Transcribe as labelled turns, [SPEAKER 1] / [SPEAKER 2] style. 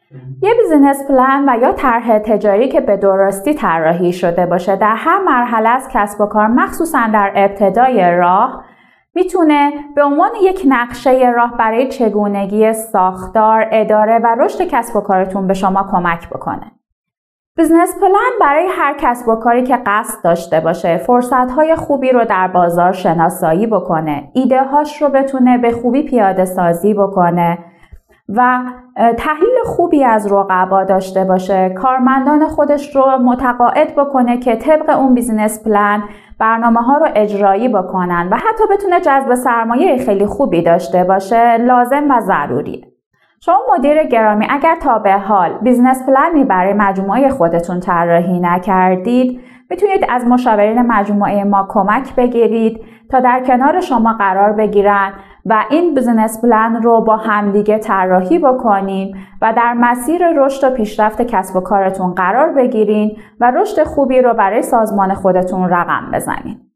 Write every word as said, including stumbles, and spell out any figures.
[SPEAKER 1] یه بیزینس پلن و یا طرح تجاری که به درستی طراحی شده باشه در هر مرحله از کسب و کار، مخصوصا در ابتدای راه، میتونه به عنوان یک نقشه راه برای چگونگی ساختار، اداره و رشد کسب و کارتون به شما کمک بکنه. بیزنس پلن برای هر کسب و کاری که قصد داشته باشه فرصت‌های خوبی رو در بازار شناسایی بکنه، ایده هاش رو بتونه به خوبی پیاده سازی بکنه و تحلیل خوبی از رقبا داشته باشه، کارمندان خودش رو متقاعد بکنه که طبق اون بیزینس پلن برنامه ها رو اجرایی بکنن و حتی بتونه جذب سرمایه خیلی خوبی داشته باشه، لازم و ضروریه. شما مدیر گرامی اگر تا به حال بیزنس پلنی برای مجموعه خودتون طراحی نکردید، میتونید از مشاورین مجموعه ما کمک بگیرید تا در کنار شما قرار بگیرن و این بیزنس پلن رو با همدیگه طراحی بکنیم و در مسیر رشد و پیشرفت کسب و کارتون قرار بگیرین و رشد خوبی رو برای سازمان خودتون رقم بزنین.